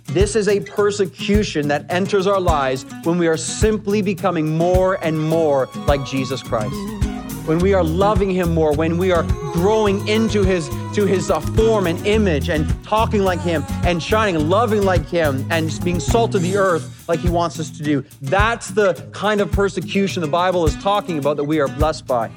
This is a persecution that enters our lives when we are simply becoming more and more like Jesus Christ. When we are loving him more, when we are growing into his form and image and talking like him and shining and loving like him and being salt of the earth like he wants us to do. That's the kind of persecution the Bible is talking about that we are blessed by.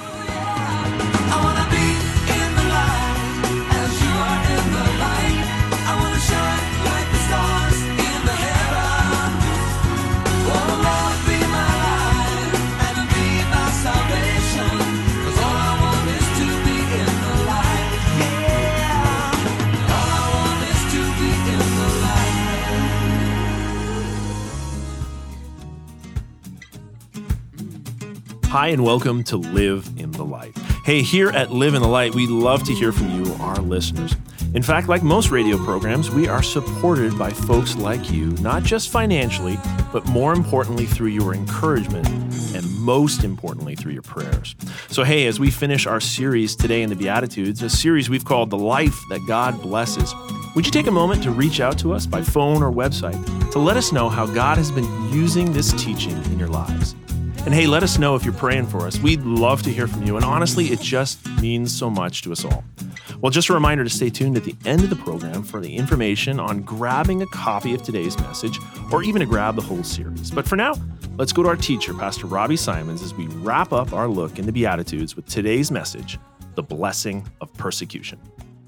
Hi, and welcome to Live in the Light. Hey, here at Live in the Light, we love to hear from you, our listeners. In fact, like most radio programs, we are supported by folks like you, not just financially, but more importantly through your encouragement and most importantly through your prayers. So hey, as we finish our series today in the Beatitudes, a series we've called The Life That God Blesses, would you take a moment to reach out to us by phone or website to let us know how God has been using this teaching in your lives? And hey, let us know if you're praying for us. We'd love to hear from you. And honestly, it just means so much to us all. Well, just a reminder to stay tuned at the end of the program for the information on grabbing a copy of today's message or even to grab the whole series. But for now, let's go to our teacher, Pastor Robbie Simons, as we wrap up our look in the Beatitudes with today's message, the blessing of persecution.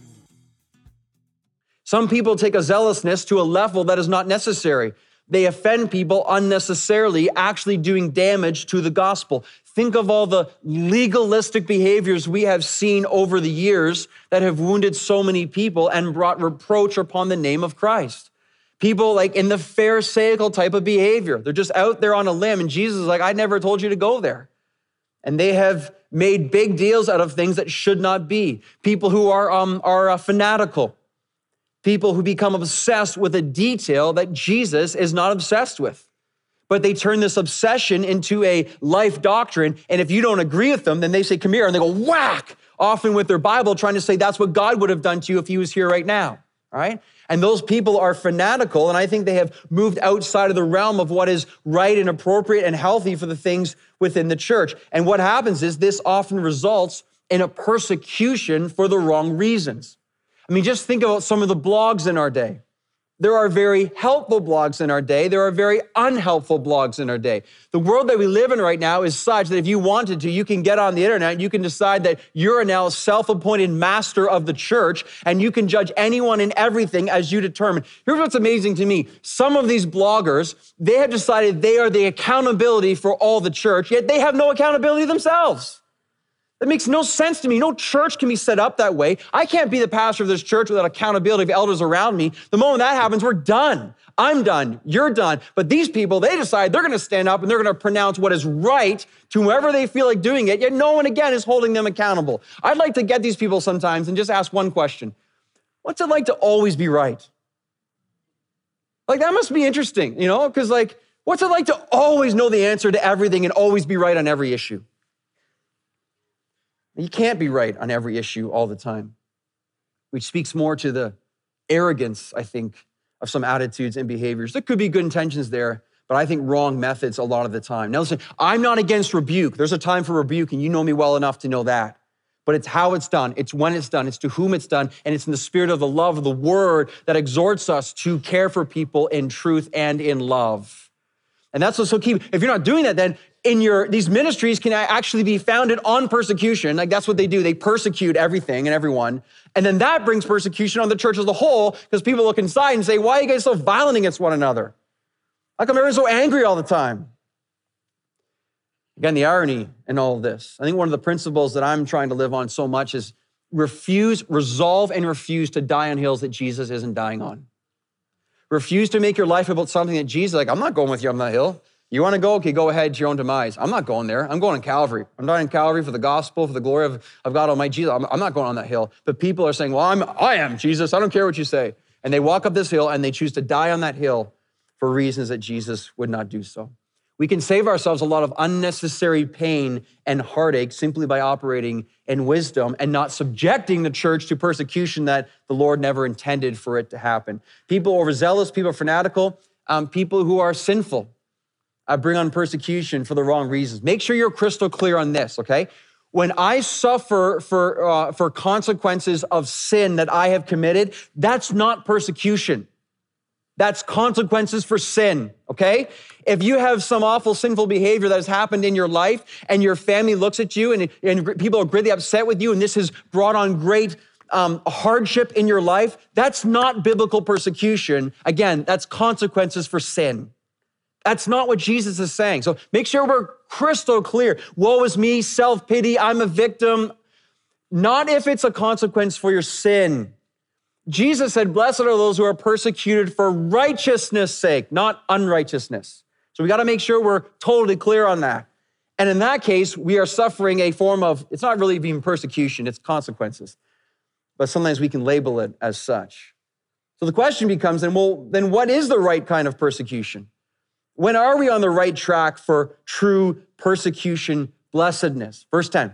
Some people take a zealousness to a level that is not necessary. They offend people unnecessarily, actually doing damage to the gospel. Think of all the legalistic behaviors we have seen over the years that have wounded so many people and brought reproach upon the name of Christ. People like in the Pharisaical type of behavior. They're just out there on a limb, and Jesus is like, I never told you to go there. And they have made big deals out of things that should not be. People who are fanatical. People who become obsessed with a detail that Jesus is not obsessed with. But they turn this obsession into a life doctrine. And if you don't agree with them, then they say, come here. And they go whack, often with their Bible, trying to say that's what God would have done to you if he was here right now. All right? And those people are fanatical. And I think they have moved outside of the realm of what is right and appropriate and healthy for the things within the church. And what happens is this often results in a persecution for the wrong reasons. I mean, just think about some of the blogs in our day. There are very helpful blogs in our day. There are very unhelpful blogs in our day. The world that we live in right now is such that if you wanted to, you can get on the internet and you can decide that you're now a self-appointed master of the church and you can judge anyone and everything as you determine. Here's what's amazing to me. Some of these bloggers, they have decided they are the accountability for all the church, yet they have no accountability themselves. That makes no sense to me. No church can be set up that way. I can't be the pastor of this church without accountability of elders around me. The moment that happens, we're done. I'm done. You're done. But these people, they decide they're going to stand up and they're going to pronounce what is right to whoever they feel like doing it, yet no one, again, is holding them accountable. I'd like to get these people sometimes and just ask one question. What's it like to always be right? Like, that must be interesting, because what's it like to always know the answer to everything and always be right on every issue? You can't be right on every issue all the time, which speaks more to the arrogance, I think, of some attitudes and behaviors. There could be good intentions there, but I think wrong methods a lot of the time. Now listen, I'm not against rebuke. There's a time for rebuke, and you know me well enough to know that. But it's how it's done, it's when it's done, it's to whom it's done, and it's in the spirit of the love of the word that exhorts us to care for people in truth and in love. And that's what's so key. If you're not doing that, then these ministries can actually be founded on persecution. Like, that's what they do. They persecute everything and everyone. And then that brings persecution on the church as a whole, because people look inside and say, why are you guys so violent against one another? How come everyone's so angry all the time? Again, the irony in all of this. I think one of the principles that I'm trying to live on so much is resolve and refuse to die on hills that Jesus isn't dying on. Refuse to make your life about something that Jesus, I'm not going with you on that hill. You want to go? Okay, go ahead to your own demise. I'm not going there. I'm going on Calvary. I'm dying on Calvary for the gospel, for the glory of God Almighty Jesus. I'm not going on that hill. But people are saying, well, I am Jesus. I don't care what you say. And they walk up this hill and they choose to die on that hill for reasons that Jesus would not do so. We can save ourselves a lot of unnecessary pain and heartache simply by operating in wisdom and not subjecting the church to persecution that the Lord never intended for it to happen. People overzealous, people fanatical, people who are sinful bring on persecution for the wrong reasons. Make sure you're crystal clear on this, okay? When I suffer for consequences of sin that I have committed, that's not persecution. That's consequences for sin, okay? If you have some awful sinful behavior that has happened in your life and your family looks at you and people are greatly upset with you and this has brought on great hardship in your life, that's not biblical persecution. Again, that's consequences for sin. That's not what Jesus is saying. So make sure we're crystal clear. Woe is me, self-pity, I'm a victim. Not if it's a consequence for your sin. Jesus said, blessed are those who are persecuted for righteousness' sake, not unrighteousness. So we got to make sure we're totally clear on that. And in that case, we are suffering a form of, it's not really even persecution, it's consequences. But sometimes we can label it as such. So the question becomes, then what is the right kind of persecution? When are we on the right track for true persecution blessedness? Verse 10,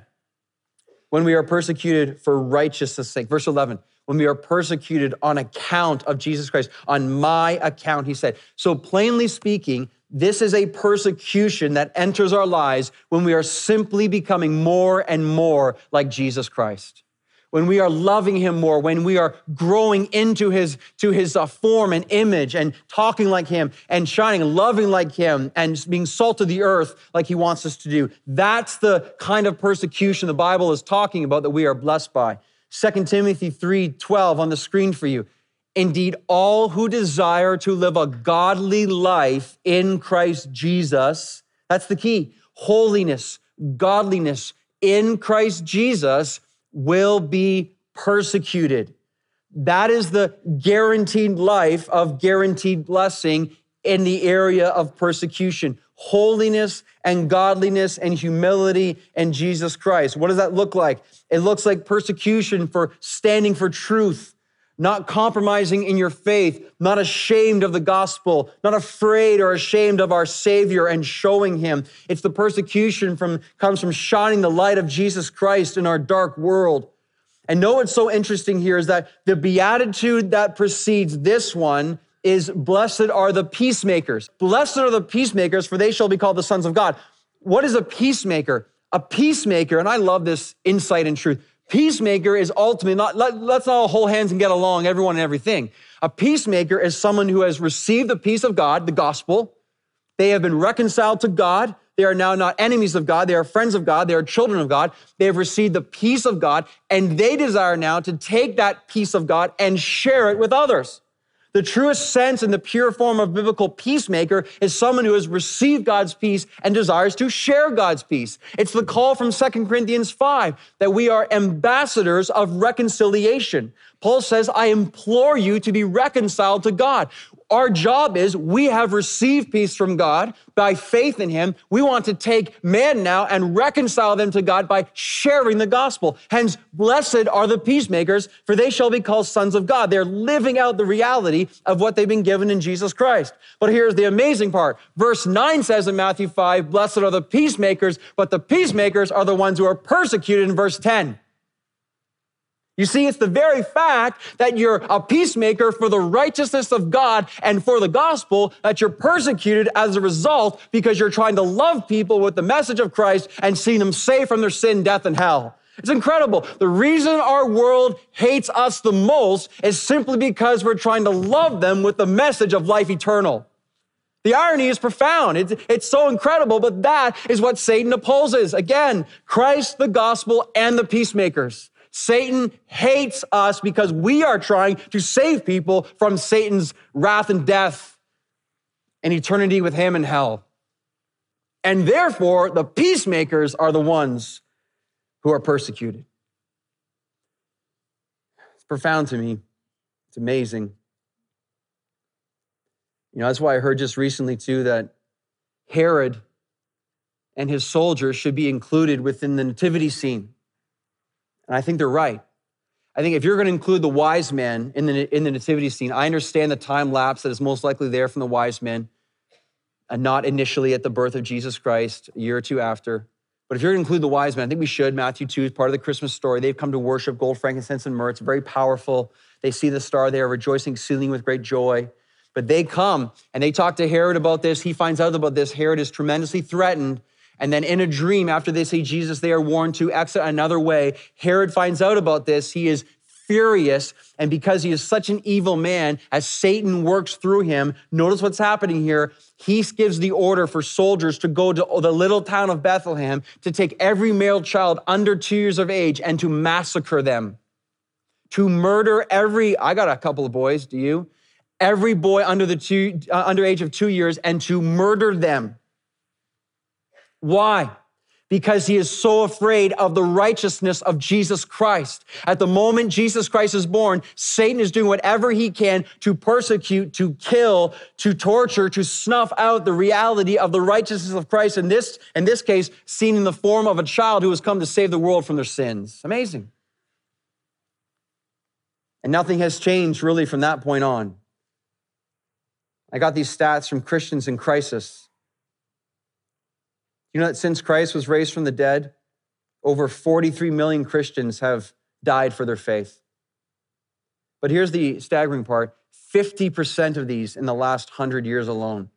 when we are persecuted for righteousness' sake. Verse 11, when we are persecuted on account of Jesus Christ, on my account, he said. So plainly speaking, this is a persecution that enters our lives when we are simply becoming more and more like Jesus Christ. When we are loving him more, when we are growing into his form and image and talking like him and shining and loving like him and being salt of the earth like he wants us to do. That's the kind of persecution the Bible is talking about that we are blessed by. 2 Timothy 3:12 on the screen for you. Indeed, all who desire to live a godly life in Christ Jesus, that's the key, holiness, godliness in Christ Jesus will be persecuted. That is the guaranteed life of guaranteed blessing in the area of persecution. Holiness and godliness and humility in Jesus Christ. What does that look like? It looks like persecution for standing for truth, not compromising in your faith, not ashamed of the gospel, not afraid or ashamed of our Savior and showing him. It's the persecution comes from shining the light of Jesus Christ in our dark world. And know what's so interesting here is that the beatitude that precedes this one is blessed are the peacemakers. Blessed are the peacemakers, for they shall be called the sons of God. What is a peacemaker? A peacemaker, and I love this insight and truth. Peacemaker is ultimately not, let's all hold hands and get along, everyone and everything. A peacemaker is someone who has received the peace of God, the gospel. They have been reconciled to God. They are now not enemies of God. They are friends of God. They are children of God. They have received the peace of God, and they desire now to take that peace of God and share it with others. The truest sense and the pure form of biblical peacemaker is someone who has received God's peace and desires to share God's peace. It's the call from 2 Corinthians 5 that we are ambassadors of reconciliation. Paul says, I implore you to be reconciled to God. Our job is we have received peace from God by faith in him. We want to take man now and reconcile them to God by sharing the gospel. Hence, blessed are the peacemakers, for they shall be called sons of God. They're living out the reality of what they've been given in Jesus Christ. But here's the amazing part. Verse 9 says in Matthew 5, blessed are the peacemakers, but the peacemakers are the ones who are persecuted in verse 10. You see, it's the very fact that you're a peacemaker for the righteousness of God and for the gospel that you're persecuted as a result because you're trying to love people with the message of Christ and see them saved from their sin, death, and hell. It's incredible. The reason our world hates us the most is simply because we're trying to love them with the message of life eternal. The irony is profound. It's so incredible, but that is what Satan opposes. Again, Christ, the gospel, and the peacemakers. Satan hates us because we are trying to save people from Satan's wrath and death and eternity with him in hell. And therefore, the peacemakers are the ones who are persecuted. It's profound to me. It's amazing. You know, that's why I heard just recently too that Herod and his soldiers should be included within the nativity scene. And I think they're right. I think if you're going to include the wise men in the nativity scene, I understand the time lapse that is most likely there from the wise men. and not initially at the birth of Jesus Christ, a year or two after. But if you're going to include the wise men, I think we should. Matthew 2 is part of the Christmas story. They've come to worship gold, frankincense, and myrrh. It's very powerful. They see the star. They are rejoicing, exceedingly with great joy. But they come and they talk to Herod about this. He finds out about this. Herod is tremendously threatened. And then in a dream, after they see Jesus, they are warned to exit another way. Herod finds out about this. He is furious. And because he is such an evil man, as Satan works through him, notice what's happening here. He gives the order for soldiers to go to the little town of Bethlehem to take every male child under 2 years of age and to massacre them. To murder I got a couple of boys, do you? Every boy under age of 2 years, and to murder them. Why? Because he is so afraid of the righteousness of Jesus Christ. At the moment Jesus Christ is born, Satan is doing whatever he can to persecute, to kill, to torture, to snuff out the reality of the righteousness of Christ. In this case, seen in the form of a child who has come to save the world from their sins. Amazing. And nothing has changed really from that point on. I got these stats from Christians in Crisis. You know that since Christ was raised from the dead, over 43 million Christians have died for their faith. But here's the staggering part. 50% of these in the last 100 years alone.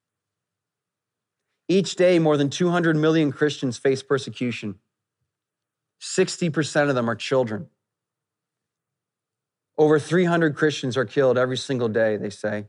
Each day, more than 200 million Christians face persecution. 60% of them are children. Over 300 Christians are killed every single day, they say,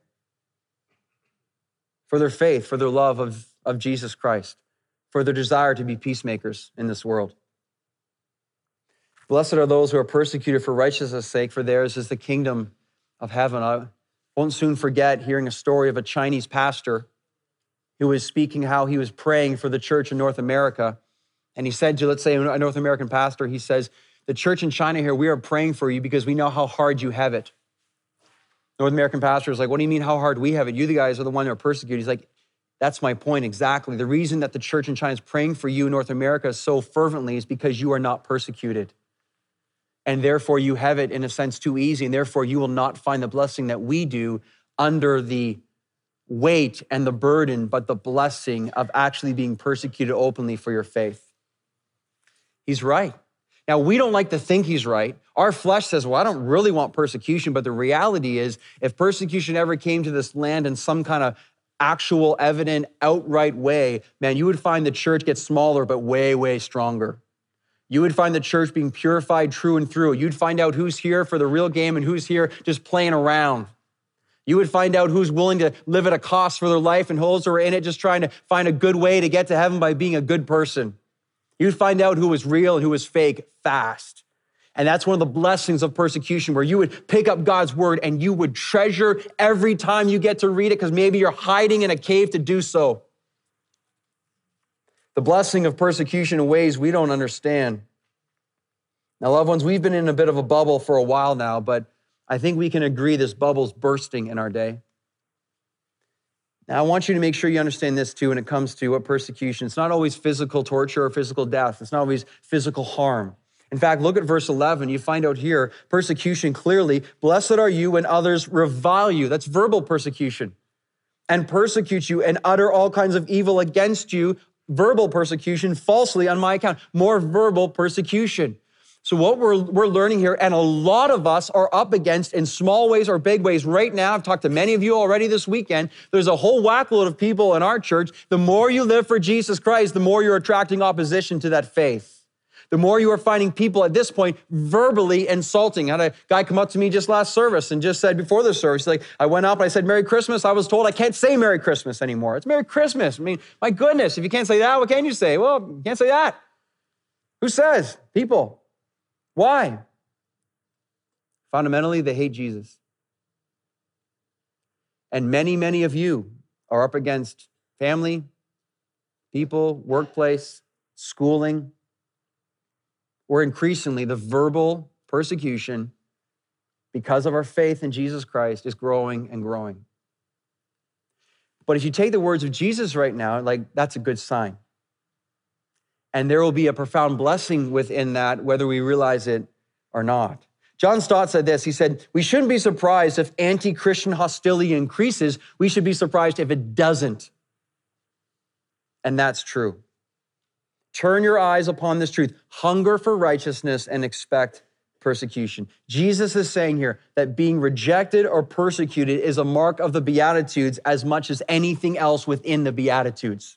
for their faith, for their love of Jesus Christ, for their desire to be peacemakers in this world. Blessed are those who are persecuted for righteousness' sake, for theirs is the kingdom of heaven. I won't soon forget hearing a story of a Chinese pastor who was speaking how he was praying for the church in North America. And he said to, let's say, a North American pastor, he says, the church in China here, we are praying for you because we know how hard you have it. North American pastor is like, what do you mean how hard we have it? You the guys are the one that are persecuted. He's like, that's my point exactly. The reason that the church in China is praying for you in North America so fervently is because you are not persecuted. And therefore you have it in a sense too easy. And therefore you will not find the blessing that we do under the weight and the burden, but the blessing of actually being persecuted openly for your faith. He's right. Now, we don't like to think he's right. Our flesh says, well, I don't really want persecution. But the reality is, if persecution ever came to this land in some kind of actual, evident, outright way, man, you would find the church get smaller, but way, way stronger. You would find the church being purified true and through. You'd find out who's here for the real game and who's here just playing around. You would find out who's willing to live at a cost for their life and those who are in it just trying to find a good way to get to heaven by being a good person. You'd find out who was real and who was fake fast. And that's one of the blessings of persecution, where you would pick up God's word and you would treasure every time you get to read it, because maybe you're hiding in a cave to do so. The blessing of persecution in ways we don't understand. Now, loved ones, we've been in a bit of a bubble for a while now, but I think we can agree this bubble's bursting in our day. Now, I want you to make sure you understand this too when it comes to what persecution. It's not always physical torture or physical death. It's not always physical harm. In fact, look at verse 11. You find out here, persecution clearly. Blessed are you when others revile you. That's verbal persecution. And persecute you and utter all kinds of evil against you. Verbal persecution falsely on my account. More verbal persecution. So what we're learning here, and a lot of us are up against in small ways or big ways right now. I've talked to many of you already this weekend. There's a whole whackload of people in our church. The more you live for Jesus Christ, the more you're attracting opposition to that faith. The more you are finding people at this point verbally insulting. I had a guy come up to me just last service and just said before the service, like, I went up and I said, Merry Christmas. I was told I can't say Merry Christmas anymore. It's Merry Christmas. I mean, my goodness, if you can't say that, what can you say? Well, you can't say that. Who says? People. Why? Fundamentally, they hate Jesus. And many, many of you are up against family, people, workplace, schooling, where increasingly the verbal persecution, because of our faith in Jesus Christ, is growing and growing. But if you take the words of Jesus right now, like, that's a good sign. And there will be a profound blessing within that, whether we realize it or not. John Stott said this. He said, we shouldn't be surprised if anti-Christian hostility increases. We should be surprised if it doesn't. And that's true. Turn your eyes upon this truth. Hunger for righteousness and expect persecution. Jesus is saying here that being rejected or persecuted is a mark of the Beatitudes as much as anything else within the Beatitudes.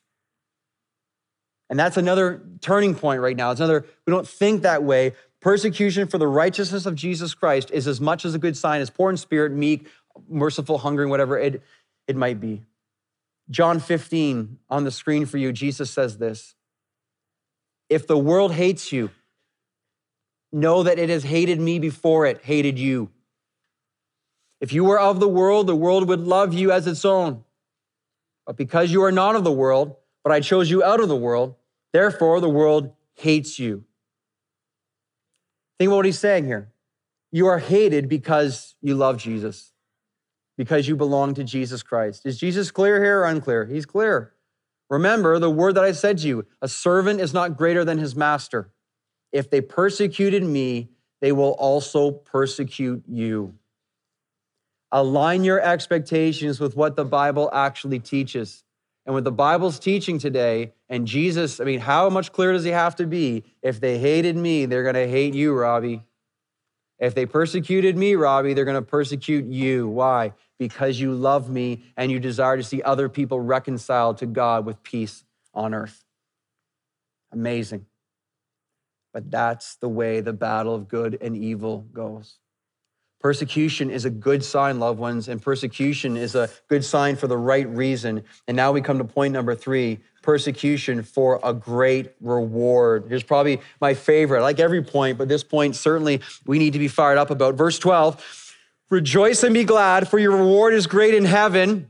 And that's another turning point right now. We don't think that way. Persecution for the righteousness of Jesus Christ is as much as a good sign as poor in spirit, meek, merciful, hungering, whatever it might be. John 15 on the screen for you, Jesus says this: if the world hates you, know that it has hated me before it hated you. If you were of the world would love you as its own. But because you are not of the world, but I chose you out of the world, therefore the world hates you. Think about what he's saying here. You are hated because you love Jesus, because you belong to Jesus Christ. Is Jesus clear here or unclear? He's clear. Remember the word that I said to you, a servant is not greater than his master. If they persecuted me, they will also persecute you. Align your expectations with what the Bible actually teaches. And what the Bible's teaching today, and Jesus, how much clearer does he have to be? If they hated me, they're going to hate you, Robbie. If they persecuted me, Robbie, they're going to persecute you. Why? Because you love me and you desire to see other people reconciled to God with peace on earth. Amazing. But that's the way the battle of good and evil goes. Persecution is a good sign, loved ones, and persecution is a good sign for the right reason. And now we come to point number 3, persecution for a great reward. Here's probably my favorite. I like every point, but this point certainly we need to be fired up about. Verse 12, rejoice and be glad, for your reward is great in heaven.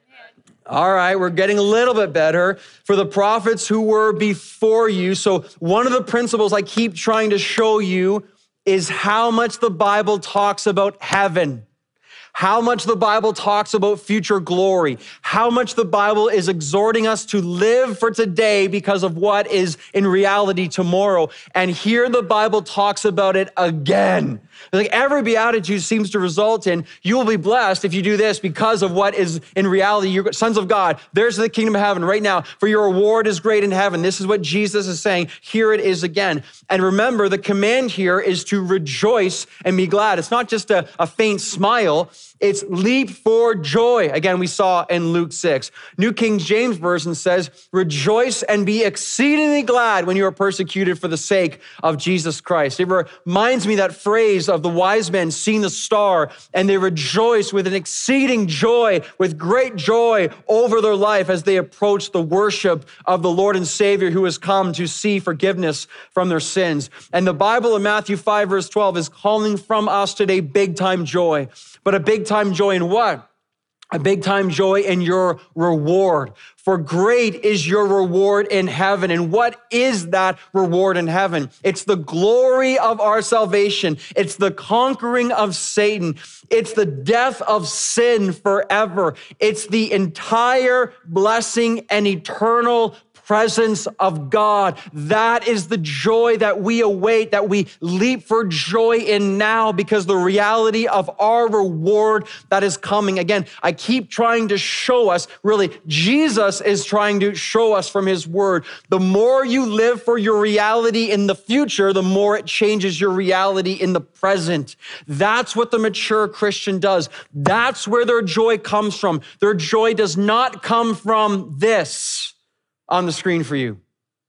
All right, we're getting a little bit better. For the prophets who were before you. So one of the principles I keep trying to show you is how much the Bible talks about heaven, how much the Bible talks about future glory, how much the Bible is exhorting us to live for today because of what is in reality tomorrow. And here the Bible talks about it again. Like every beatitude seems to result in, you will be blessed if you do this because of what is in reality. You're sons of God. There's the kingdom of heaven right now. For your reward is great in heaven. This is what Jesus is saying. Here it is again. And remember, the command here is to rejoice and be glad. It's not just a faint smile. It's leap for joy. Again, we saw in Luke 6. New King James Version says, rejoice and be exceedingly glad when you are persecuted for the sake of Jesus Christ. It reminds me that phrase of the wise men seeing the star, and they rejoice with an exceeding joy, with great joy over their life as they approach the worship of the Lord and Savior who has come to see forgiveness from their sins. And the Bible in Matthew 5, verse 12 is calling from us today big time joy. But a big time joy in what? A big time joy in your reward. For great is your reward in heaven. And what is that reward in heaven? It's the glory of our salvation. It's the conquering of Satan. It's the death of sin forever. It's the entire blessing and eternal presence of God. That is the joy that we await, that we leap for joy in now because the reality of our reward that is coming. Again, I keep trying to show us, really, Jesus is trying to show us from his word. The more you live for your reality in the future, the more it changes your reality in the present. That's what the mature Christian does. That's where their joy comes from. Their joy does not come from this on the screen for you.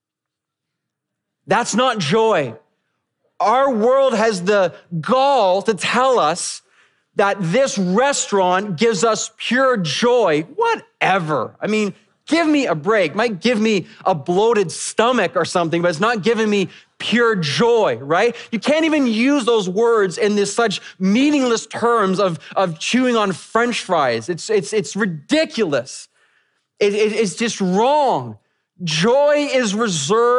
That's not joy. Our world has the gall to tell us that this restaurant gives us pure joy. Whatever. Give me a break. Might give me a bloated stomach or something, but it's not giving me pure joy, right? You can't even use those words in this such meaningless terms of chewing on French fries. It's ridiculous. It's just wrong. Joy is reserved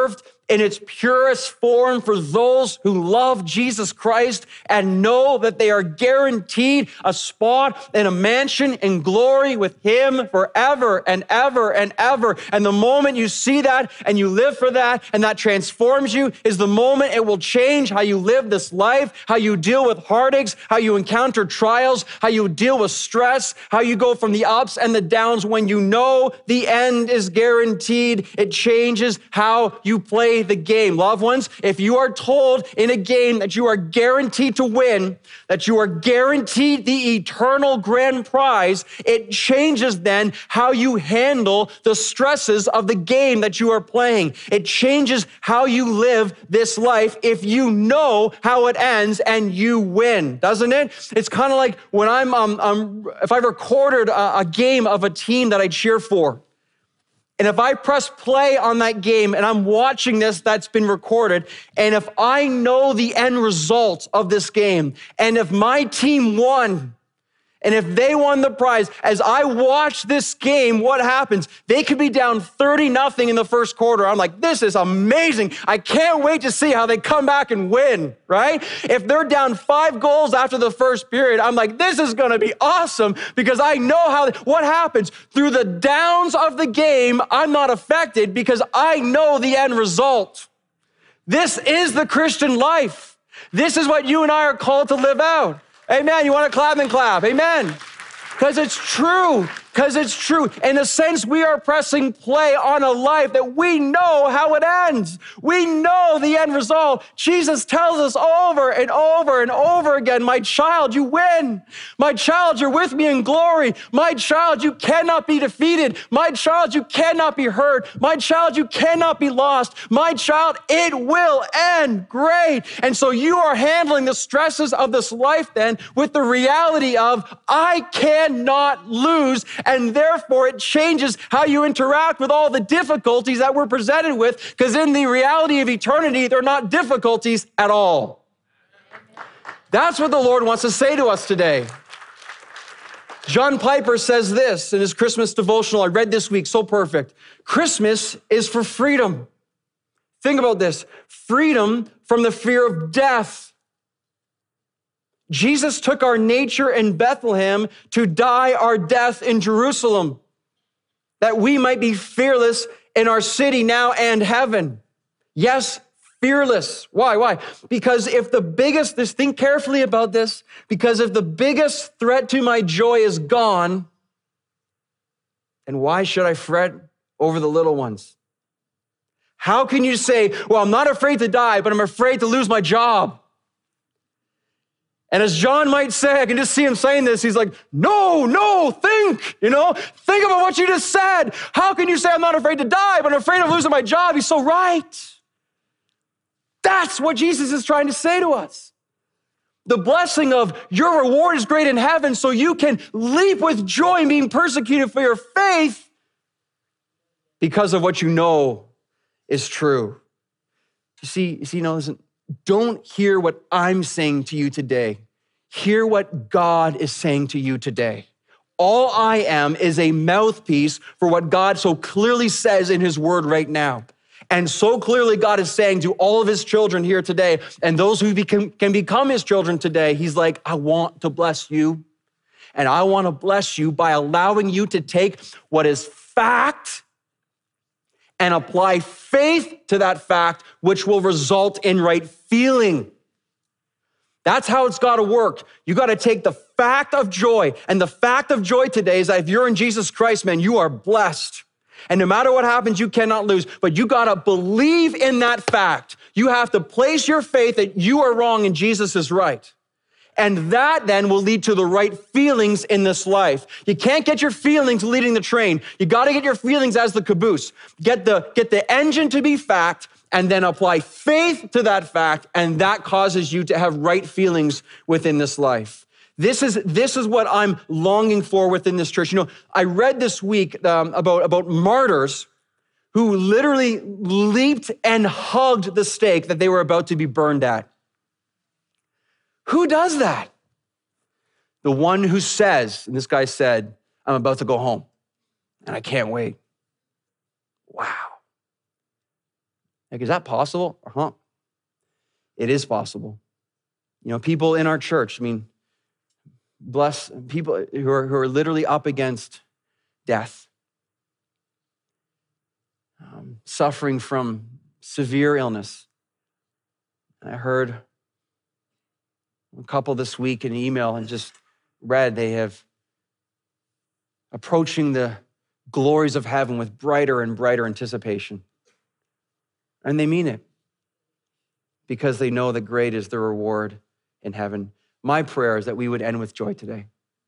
in its purest form for those who love Jesus Christ and know that they are guaranteed a spot in a mansion in glory with him forever and ever and ever. And the moment you see that and you live for that and that transforms you is the moment it will change how you live this life, how you deal with heartaches, how you encounter trials, how you deal with stress, how you go from the ups and the downs when you know the end is guaranteed. It changes how you play the game. Loved ones, if you are told in a game that you are guaranteed to win, that you are guaranteed the eternal grand prize, it changes then how you handle the stresses of the game that you are playing. It changes how you live this life if you know how it ends and you win, doesn't it? It's kind of like when if I recorded a game of a team that I cheer for, and if I press play on that game and I'm watching this that's been recorded, and if I know the end result of this game, and if my team won, and if they won the prize, as I watch this game, what happens? They could be down 30-0 in the first quarter. I'm like, this is amazing. I can't wait to see how they come back and win, right? If they're down 5 goals after the first period, I'm like, this is gonna be awesome because I know what happens. Through the downs of the game, I'm not affected because I know the end result. This is the Christian life. This is what you and I are called to live out. Amen. You want to clap and clap. Amen. Because it's true. Because it's true. In a sense, we are pressing play on a life that we know how it ends. We know the end result. Jesus tells us over and over and over again, my child, you win. My child, you're with me in glory. My child, you cannot be defeated. My child, you cannot be hurt. My child, you cannot be lost. My child, it will end great. And so you are handling the stresses of this life then with the reality of, I cannot lose. And therefore, it changes how you interact with all the difficulties that we're presented with, because in the reality of eternity, they're not difficulties at all. That's what the Lord wants to say to us today. John Piper says this in his Christmas devotional I read this week, so perfect. Christmas is for freedom. Think about this. Freedom from the fear of death. Jesus took our nature in Bethlehem to die our death in Jerusalem, that we might be fearless in our city now and heaven. Yes, fearless. Why? Because just think carefully about this, because if the biggest threat to my joy is gone, then why should I fret over the little ones? How can you say, well, I'm not afraid to die, but I'm afraid to lose my job? And as John might say, I can just see him saying this. He's like, no, think about what you just said. How can you say I'm not afraid to die, but I'm afraid of losing my job? He's so right. That's what Jesus is trying to say to us. The blessing of your reward is great in heaven, so you can leap with joy in being persecuted for your faith because of what you know is true. You see, listen. Don't hear what I'm saying to you today. Hear what God is saying to you today. All I am is a mouthpiece for what God so clearly says in his word right now. And so clearly God is saying to all of his children here today, and those who can become his children today, he's like, I want to bless you. And I want to bless you by allowing you to take what is fact and apply faith to that fact, which will result in right feeling. That's how it's got to work. You got to take the fact of joy, and the fact of joy today is that if you're in Jesus Christ, man, you are blessed. And no matter what happens, you cannot lose, but you got to believe in that fact. You have to place your faith that you are wrong and Jesus is right. And that then will lead to the right feelings in this life. You can't get your feelings leading the train. You got to get your feelings as the caboose. Get the engine to be fact, and then apply faith to that fact, and that causes you to have right feelings within this life. This is what I'm longing for within this church. I read this week about martyrs who literally leaped and hugged the stake that they were about to be burned at. Who does that? The one who says, and this guy said, I'm about to go home and I can't wait. Wow. Like, is that possible? It is possible. People in our church, bless people who are literally up against death, suffering from severe illness. I heard a couple this week in an email and just read they have approaching the glories of heaven with brighter and brighter anticipation. And they mean it because they know that great is the reward in heaven. My prayer is that we would end with joy today.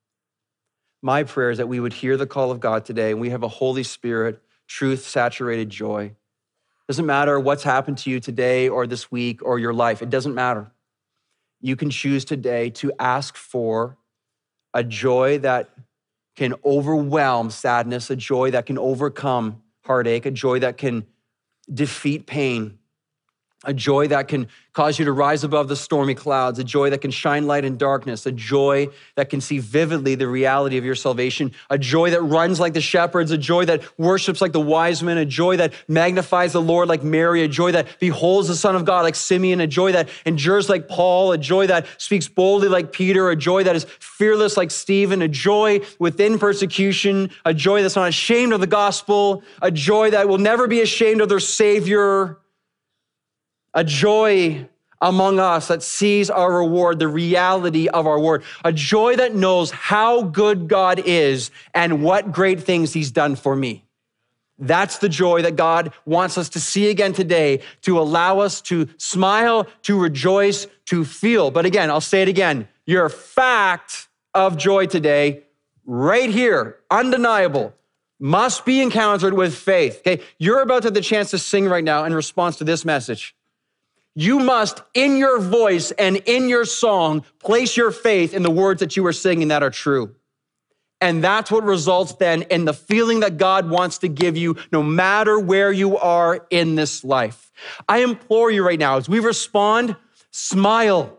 My prayer is that we would hear the call of God today and we have a Holy Spirit, truth-saturated joy. Doesn't matter what's happened to you today or this week or your life. It doesn't matter. You can choose today to ask for a joy that can overwhelm sadness, a joy that can overcome heartache, a joy that can defeat pain, a joy that can cause you to rise above the stormy clouds, a joy that can shine light in darkness, a joy that can see vividly the reality of your salvation, a joy that runs like the shepherds, a joy that worships like the wise men, a joy that magnifies the Lord like Mary, a joy that beholds the Son of God like Simeon, a joy that endures like Paul, a joy that speaks boldly like Peter, a joy that is fearless like Stephen, a joy within persecution, a joy that's not ashamed of the gospel, a joy that will never be ashamed of their Savior, a joy among us that sees our reward, the reality of our reward, a joy that knows how good God is and what great things he's done for me. That's the joy that God wants us to see again today, to allow us to smile, to rejoice, to feel. But again, I'll say it again, your fact of joy today, right here, undeniable, must be encountered with faith. Okay, you're about to have the chance to sing right now in response to this message. You must, in your voice and in your song, place your faith in the words that you are singing that are true. And that's what results then in the feeling that God wants to give you no matter where you are in this life. I implore you right now, as we respond, smile.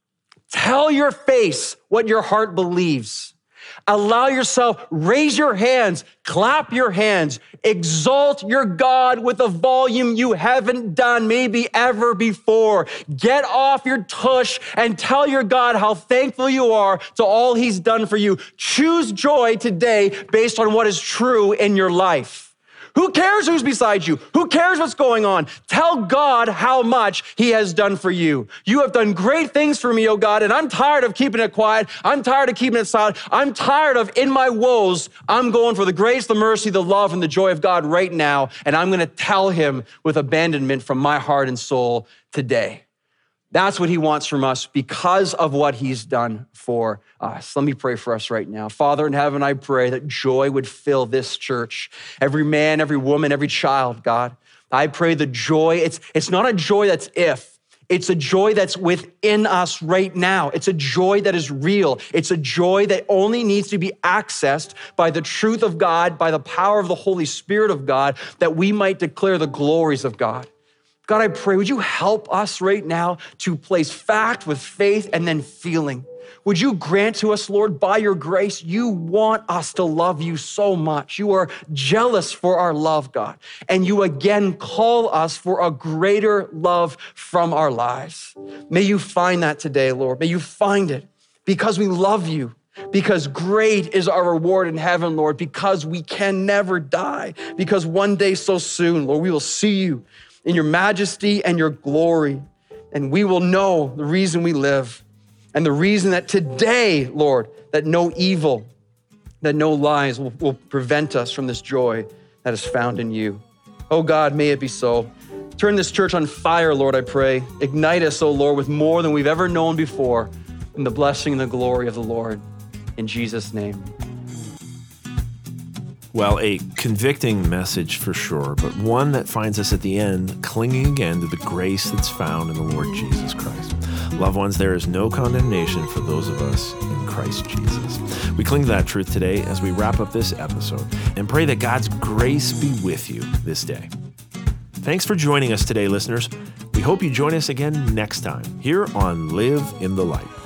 Tell your face what your heart believes. Allow yourself, raise your hands, clap your hands, exalt your God with a volume you haven't done maybe ever before. Get off your tush and tell your God how thankful you are to all he's done for you. Choose joy today based on what is true in your life. Who cares who's beside you? Who cares what's going on? Tell God how much he has done for you. You have done great things for me, oh God, and I'm tired of keeping it quiet. I'm tired of keeping it silent. I'm tired of, in my woes, I'm going for the grace, the mercy, the love, and the joy of God right now, and I'm going to tell him with abandonment from my heart and soul today. That's what he wants from us because of what he's done for us. Let me pray for us right now. Father in heaven, I pray that joy would fill this church. Every man, every woman, every child, God. I pray the joy, it's not a joy that's if, it's a joy that's within us right now. It's a joy that is real. It's a joy that only needs to be accessed by the truth of God, by the power of the Holy Spirit of God, that we might declare the glories of God. God, I pray, would you help us right now to place fact with faith and then feeling? Would you grant to us, Lord, by your grace, you want us to love you so much. You are jealous for our love, God. And you again call us for a greater love from our lives. May you find that today, Lord. May you find it because we love you. Because great is our reward in heaven, Lord. Because we can never die. Because one day so soon, Lord, we will see you in your majesty and your glory. And we will know the reason we live and the reason that today, Lord, that no evil, that no lies will prevent us from this joy that is found in you. Oh God, may it be so. Turn this church on fire, Lord, I pray. Ignite us, oh Lord, with more than we've ever known before in the blessing and the glory of the Lord. In Jesus' name. Well, a convicting message for sure, but one that finds us at the end clinging again to the grace that's found in the Lord Jesus Christ. Loved ones, there is no condemnation for those of us in Christ Jesus. We cling to that truth today as we wrap up this episode and pray that God's grace be with you this day. Thanks for joining us today, listeners. We hope you join us again next time here on Live in the Light.